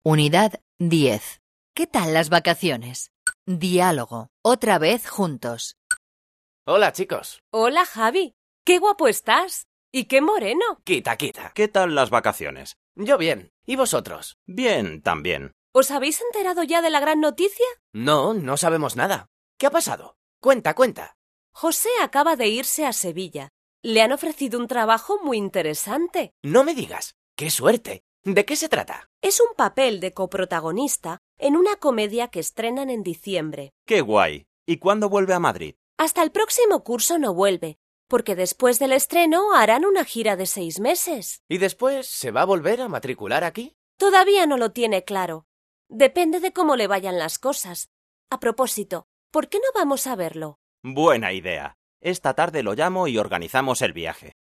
Unidad 10. ¿Qué tal las vacaciones? Diálogo. Otra vez juntos. Hola, chicos. Hola, Javi. ¡Qué guapo estás! ¡Y qué moreno! Quita, quita. ¿Qué tal las vacaciones? Yo bien. ¿Y vosotros? Bien, también. ¿Os habéis enterado ya de la gran noticia? No, no sabemos nada. ¿Qué ha pasado? Cuenta, cuenta. José acaba de irse a Sevilla. Le han ofrecido un trabajo muy interesante. No me digas. ¡Qué suerte! ¿De qué se trata? Es un papel de coprotagonista en una comedia que estrenan en diciembre. ¡Qué guay! ¿Y cuándo vuelve a Madrid? Hasta el próximo curso no vuelve, porque después del estreno harán una gira de 6 meses. ¿Y después se va a volver a matricular aquí? Todavía no lo tiene claro. Depende de cómo le vayan las cosas. A propósito, ¿por qué no vamos a verlo? Buena idea. Esta tarde lo llamo y organizamos el viaje.